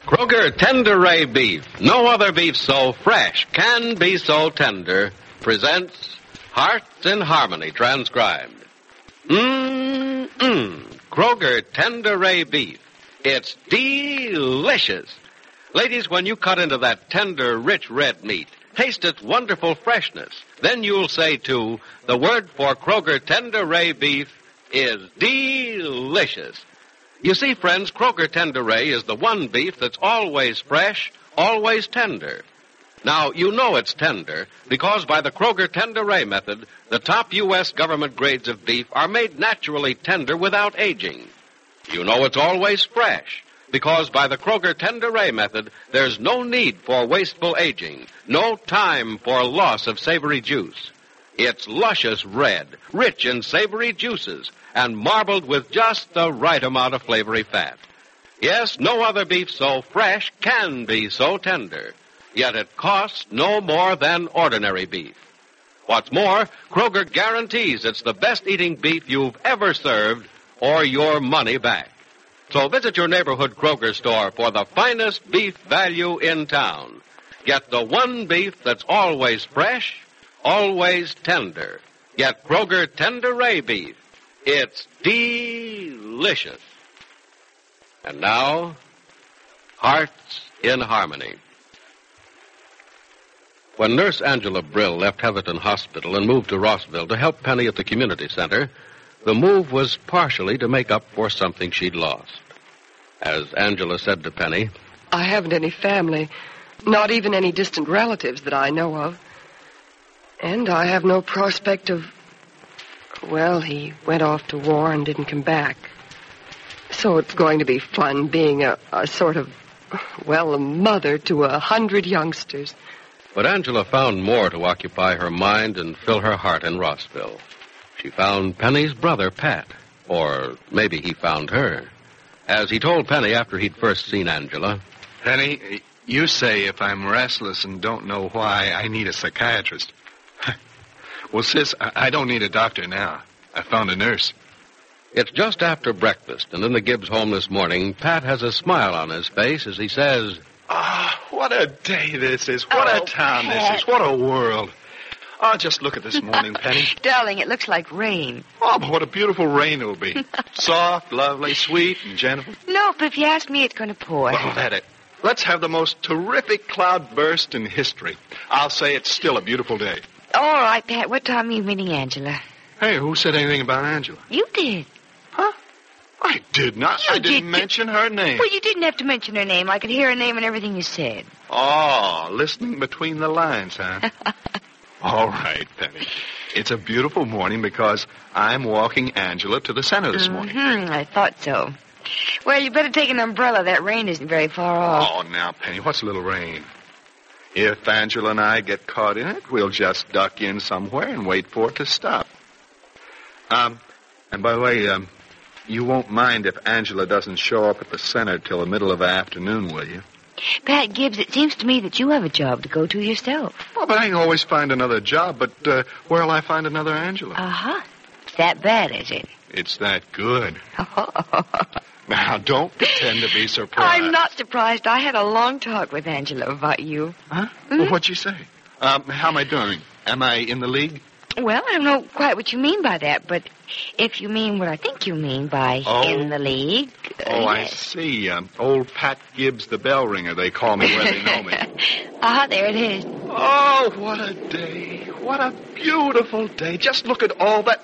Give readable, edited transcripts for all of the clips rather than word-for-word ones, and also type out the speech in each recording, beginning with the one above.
Kroger Tender Ray Beef, no other beef so fresh, can be so tender, presents Hearts in Harmony, transcribed. Kroger Tender Ray Beef. It's delicious. Ladies, when you cut into that tender, rich red meat, taste its wonderful freshness. Then you'll say, too, the word for Kroger Tender Ray Beef is delicious. You see, friends, Kroger Tender Ray is the one beef that's always fresh, always tender. Now, you know it's tender because by the Kroger Tender Ray method, the top U.S. government grades of beef are made naturally tender without aging. You know it's always fresh because by the Kroger Tender Ray method, there's no need for wasteful aging, no time for loss of savory juice. It's luscious red, rich in savory juices, and marbled with just the right amount of flavory fat. Yes, no other beef so fresh can be so tender, yet it costs no more than ordinary beef. What's more, Kroger guarantees it's the best eating beef you've ever served or your money back. So visit your neighborhood Kroger store for the finest beef value in town. Get the one beef that's always fresh, always tender. Get Kroger Tender Ray Beef. It's delicious. And now, Hearts in Harmony. When Nurse Angela Brill left Heatherton Hospital and moved to Rossville to help Penny at the community center, the move was partially to make up for something she'd lost. As Angela said to Penny, I haven't any family, not even any distant relatives that I know of. And I have no prospect of... Well, he went off to war and didn't come back. So it's going to be fun being a sort of, well, a mother to 100 youngsters. But Angela found more to occupy her mind and fill her heart in Rossville. She found Penny's brother, Pat. Or maybe he found her. As he told Penny after he'd first seen Angela, Penny, you say if I'm restless and don't know why, I need a psychiatrist. Well, sis, I don't need a doctor now. I found a nurse. It's just after breakfast, and in the Gibbs home this morning, Pat has a smile on his face as he says, what a day this is. What a town Pat. this is. What a world. Oh, just look at this morning, Penny. Darling, it looks like rain. Oh, but what a beautiful rain it'll be. Soft, lovely, sweet, and gentle. No, but if you ask me, it's going to pour. Well, let it. Let's have the most terrific cloud burst in history. I'll say it's still a beautiful day. All right, Pat, what time are you meeting Angela? Hey, who said anything about Angela? You did. Huh? I did not. I didn't mention her name. Well, you didn't have to mention her name. I could hear her name and everything you said. Oh, listening between the lines, huh? All right, Penny. It's a beautiful morning because I'm walking Angela to the center this morning. I thought so. Well, you better take an umbrella. That rain isn't very far off. Oh, now, Penny, what's a little rain? If Angela and I get caught in it, we'll just duck in somewhere and wait for it to stop. And by the way, you won't mind if Angela doesn't show up at the center till the middle of the afternoon, will you? Pat Gibbs, it seems to me that you have a job to go to yourself. Well, but I can always find another job, but where'll I find another Angela? Uh-huh. It's that bad, is it? It's that good. Now, don't pretend to be surprised. I'm not surprised. I had a long talk with Angela about you. Huh? Well, what'd she say? How am I doing? Am I in the league? Well, I don't know quite what you mean by that, but if you mean what I think you mean by in the league... I see. Old Pat Gibbs, the bell ringer, they call me where they know me. There it is. Oh, what a day. What a beautiful day. Just look at all that...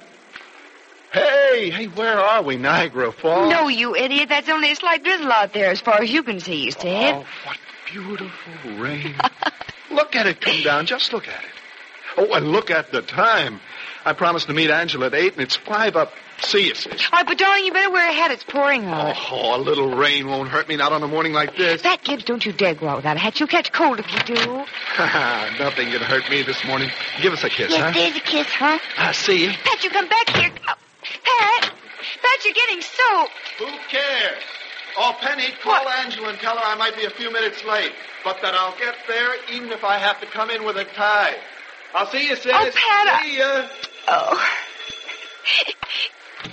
Hey, where are we? Niagara Falls? No, you idiot. That's only a slight drizzle out there as far as you can see, you said. Oh, what beautiful rain. Look at it come down. Just look at it. Oh, and look at the time. I promised to meet Angela at 8, and it's 5 up. See you, sis. All right, but darling, you better wear a hat. It's pouring hard. Oh, a little rain won't hurt me, not on a morning like this. Pat Gibbs, don't you dare go out without a hat. You'll catch cold if you do. Nothing can hurt me this morning. Give us a kiss, yes, huh? There's a kiss, huh? See you. Pat, you come back here. Pat, you're getting soaked. Who cares? Oh, Penny, call Angela and tell her I might be a few minutes late, but that I'll get there even if I have to come in with a tie. I'll see you, sis. Oh, Pat. See ya. Oh.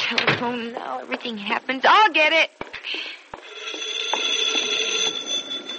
Telephone now. Everything happens. I'll get it.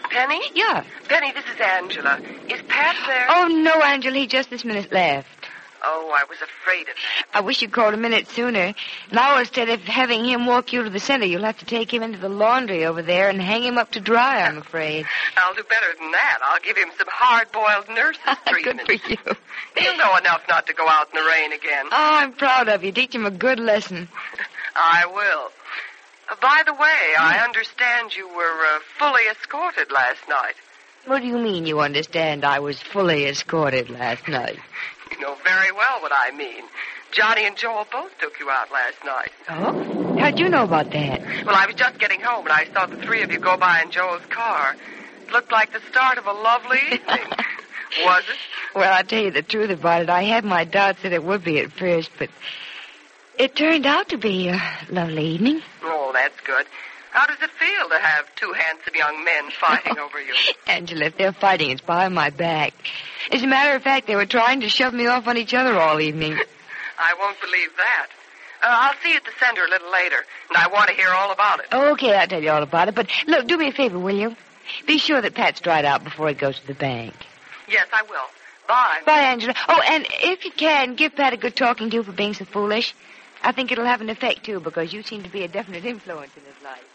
Penny? Yeah. Penny, this is Angela. Is Pat there? Oh, no, Angela. He just this minute left. Oh, I was afraid of that. I wish you'd called a minute sooner. Now, instead of having him walk you to the center, you'll have to take him into the laundry over there and hang him up to dry, I'm afraid. I'll do better than that. I'll give him some hard-boiled nurse's treatment. Good for you. He'll know enough not to go out in the rain again. Oh, I'm proud of you. Teach him a good lesson. I will. By the way, I understand you were fully escorted last night. What do you mean you understand I was fully escorted last night? You know very well what I mean. Johnny and Joel both took you out last night. Oh? How'd you know about that? Well, I was just getting home, and I saw the three of you go by in Joel's car. It looked like the start of a lovely evening. Was it? Well, I'll tell you the truth about it. I had my doubts that it would be at first, but it turned out to be a lovely evening. Oh, that's good. How does it feel to have two handsome young men fighting over you? Angela, if they're fighting, it's behind my back. As a matter of fact, they were trying to shove me off on each other all evening. I won't believe that. I'll see you at the center a little later, and I want to hear all about it. Okay, I'll tell you all about it. But, look, do me a favor, will you? Be sure that Pat's dried out before he goes to the bank. Yes, I will. Bye. Bye, Angela. Oh, and if you can, give Pat a good talking to for being so foolish. I think it'll have an effect, too, because you seem to be a definite influence in his life.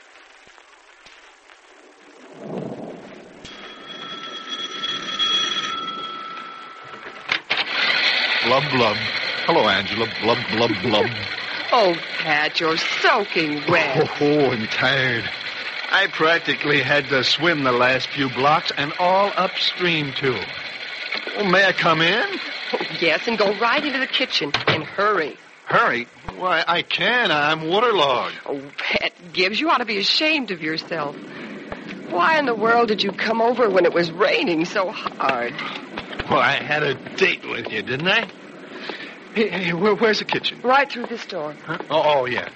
Blub, blub. Hello, Angela. Blub, blub, blub. Oh, Pat, you're soaking wet. Oh, and tired. I practically had to swim the last few blocks and all upstream, too. Oh, may I come in? Oh, yes, and go right into the kitchen. And hurry. Hurry. Why, I can't. I'm waterlogged. Oh, Pat Gibbs, you ought to be ashamed of yourself. Why in the world did you come over when it was raining so hard? Well, I had a date with you, didn't I? Hey, where's the kitchen? Right through this door. Huh? Oh, yeah.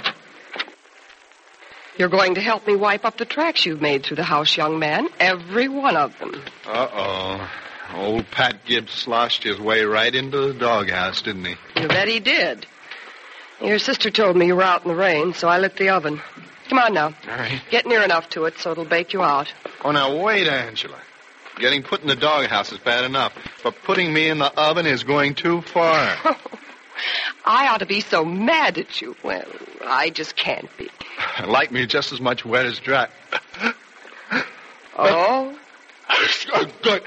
You're going to help me wipe up the tracks you've made through the house, young man. Every one of them. Uh-oh. Old Pat Gibbs sloshed his way right into the doghouse, didn't he? You bet he did. Your sister told me you were out in the rain, so I lit the oven. Come on now. All right. Get near enough to it so it'll bake you out. Oh, now, wait, Angela. Getting put in the doghouse is bad enough, but putting me in the oven is going too far. I ought to be so mad at you. Well, I just can't be. Like me just as much wet as dry. Oh? Good.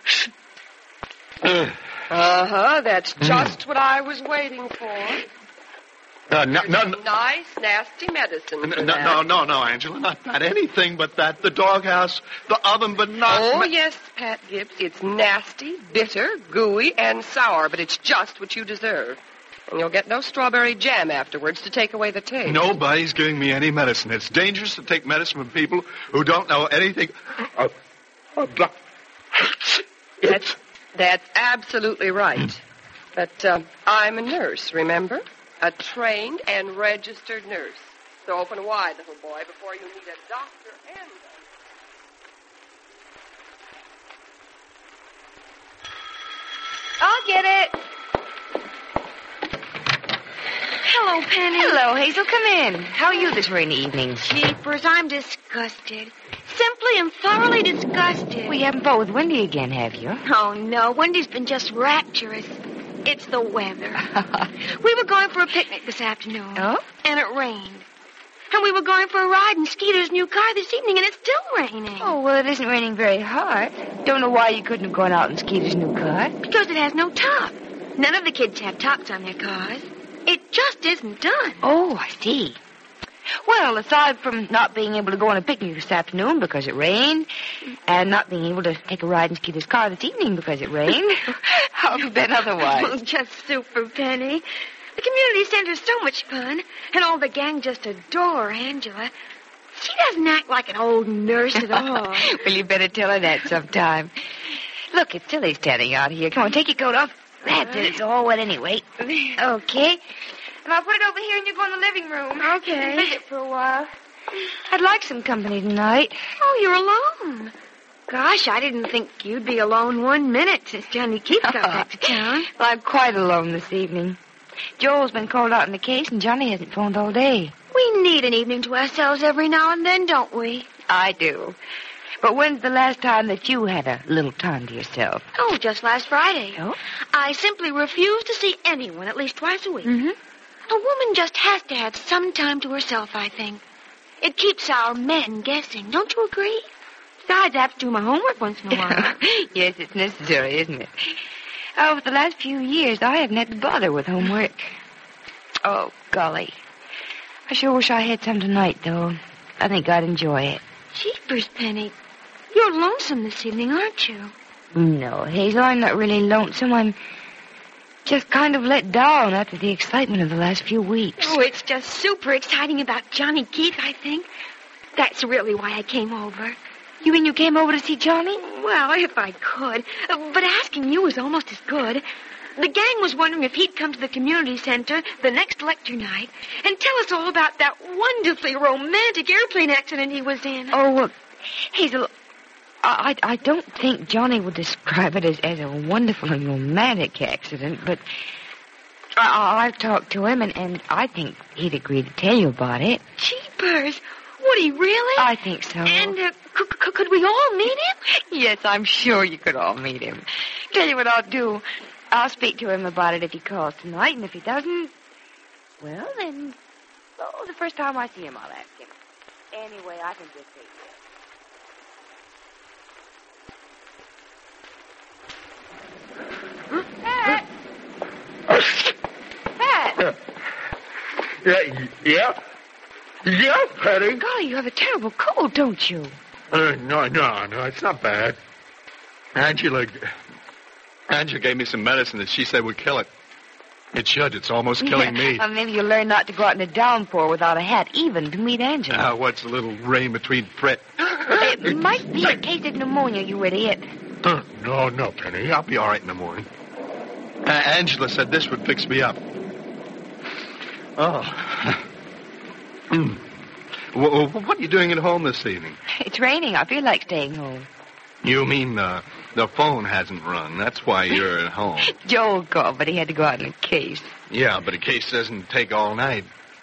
Uh-huh, that's just what I was waiting for. No, Nice, nasty medicine for that. No, Angela, not anything but that. The doghouse, the oven, but not... Oh, yes, Pat Gibbs, it's nasty, bitter, gooey, and sour, but it's just what you deserve. And you'll get no strawberry jam afterwards to take away the taste. Nobody's giving me any medicine. It's dangerous to take medicine from people who don't know anything. That's absolutely right. But I'm a nurse, remember? A trained and registered nurse. So open wide, little boy, before you need a doctor and I'll get it. Hello, Penny. Hello, Hazel. Come in. How are you this rainy evening? Jeepers, I'm disgusted. Simply and thoroughly disgusted. Well, you haven't fought with Wendy again, have you? Oh, no. Wendy's been just rapturous. It's the weather. We were going for a picnic this afternoon. Oh? And it rained. And we were going for a ride in Skeeter's new car this evening, and it's still raining. Oh, well, it isn't raining very hard. Don't know why you couldn't have gone out in Skeeter's new car. Because it has no top. None of the kids have tops on their cars. It just isn't done. Oh, I see. Well, aside from not being able to go on a picnic this afternoon because it rained, and not being able to take a ride in Skeeter's car this evening because it rained, how have you been otherwise? Oh, just super, Penny. The community center's so much fun, and all the gang just adore Angela. She doesn't act like an old nurse at all. Well, you better tell her that sometime. Look, it's silly standing out here. Come on, take your coat off. That's it. It's all wet anyway. Okay. And I'll put it over here and you go in the living room. Okay. Visit for a while. I'd like some company tonight. Oh, you're alone. Gosh, I didn't think you'd be alone 1 minute since Johnny Keith got back to town. Well, I'm quite alone this evening. Joel's been called out in the case, and Johnny hasn't phoned all day. We need an evening to ourselves every now and then, don't we? I do. But when's the last time that you had a little time to yourself? Oh, just last Friday. Oh? I simply refuse to see anyone at least twice a week. Mm-hmm. A woman just has to have some time to herself, I think. It keeps our men guessing. Don't you agree? Besides, I have to do my homework once in a while. Yes, it's necessary, isn't it? Oh, for the last few years, I haven't had to bother with homework. Oh, golly. I sure wish I had some tonight, though. I think I'd enjoy it. Jeepers, Penny. You're lonesome this evening, aren't you? No, Hazel, I'm not really lonesome. I'm just kind of let down after the excitement of the last few weeks. Oh, it's just super exciting about Johnny Keith, I think. That's really why I came over. You mean you came over to see Johnny? Well, if I could. But asking you is almost as good. The gang was wondering if he'd come to the community center the next lecture night and tell us all about that wonderfully romantic airplane accident he was in. Oh, Hazel, I don't think Johnny would describe it as a wonderful and romantic accident, but I've talked to him, and I think he'd agree to tell you about it. Jeepers. Would he really? I think so. And could we all meet him? Yes, I'm sure you could all meet him. Tell you what I'll do. I'll speak to him about it if he calls tonight, and if he doesn't, well, then, the first time I see him, I'll ask him. Anyway, I can just say yes. Pat! Pat! Yeah? Yeah, Patty? Golly, you have a terrible cold, don't you? No, it's not bad. Angela gave me some medicine that she said would kill it. It should. It's almost killing me. Maybe you'll learn not to go out in a downpour without a hat, even to meet Angela. What's a little rain between Fred? It might be a case of pneumonia, you idiot. No, Penny. I'll be all right in the morning. Angela said this would fix me up. Oh. What are you doing at home this evening? It's raining. I feel like staying home. You mean the phone hasn't rung. That's why you're at home. Joel called, but he had to go out in a case. Yeah, but a case doesn't take all night.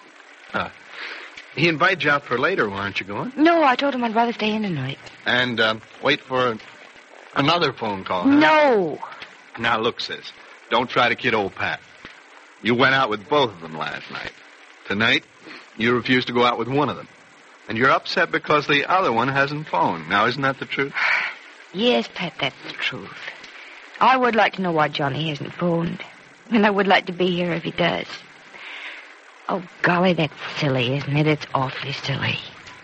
He invited you out for later. Why aren't you going? No, I told him I'd rather stay in tonight. And wait for another phone call, huh? No. Now, look, sis. Don't try to kid old Pat. You went out with both of them last night. Tonight, you refuse to go out with one of them. And you're upset because the other one hasn't phoned. Now, isn't that the truth? Yes, Pat, that's the truth. I would like to know why Johnny hasn't phoned. And I would like to be here if he does. Oh, golly, that's silly, isn't it? It's awfully silly.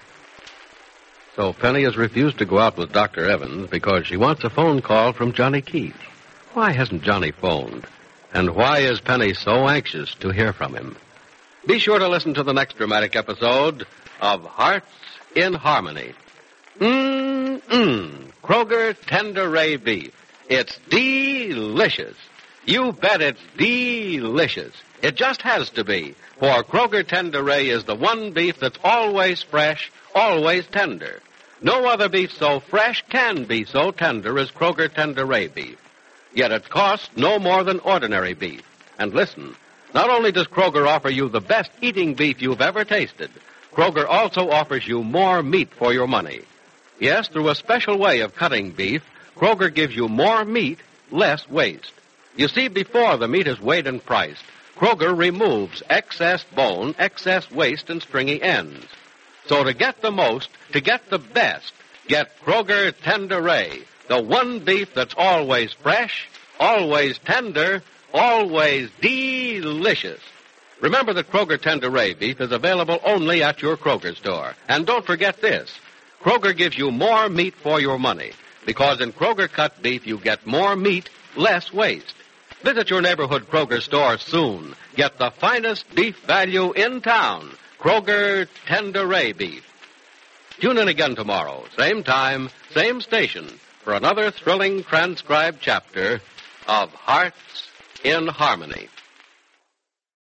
So Penny has refused to go out with Dr. Evans because she wants a phone call from Johnny Keith. Why hasn't Johnny phoned? And why is Penny so anxious to hear from him? Be sure to listen to the next dramatic episode of Hearts in Harmony. Kroger Tender Ray Beef. It's delicious. You bet it's delicious. It just has to be, for Kroger Tender Ray is the one beef that's always fresh, always tender. No other beef so fresh can be so tender as Kroger Tender Ray beef. Yet it costs no more than ordinary beef. And listen, not only does Kroger offer you the best eating beef you've ever tasted, Kroger also offers you more meat for your money. Yes, through a special way of cutting beef, Kroger gives you more meat, less waste. You see, before the meat is weighed and priced, Kroger removes excess bone, excess waste, and stringy ends. So to get the most, to get the best, get Kroger Tender Ray, the one beef that's always fresh, always tender, always delicious. Remember that Kroger Tender Ray beef is available only at your Kroger store. And don't forget this. Kroger gives you more meat for your money, because in Kroger cut beef you get more meat, less waste. Visit your neighborhood Kroger store soon. Get the finest beef value in town. Kroger Tender Ray beef. Tune in again tomorrow, same time, same station, for another thrilling transcribed chapter of Hearts in Harmony.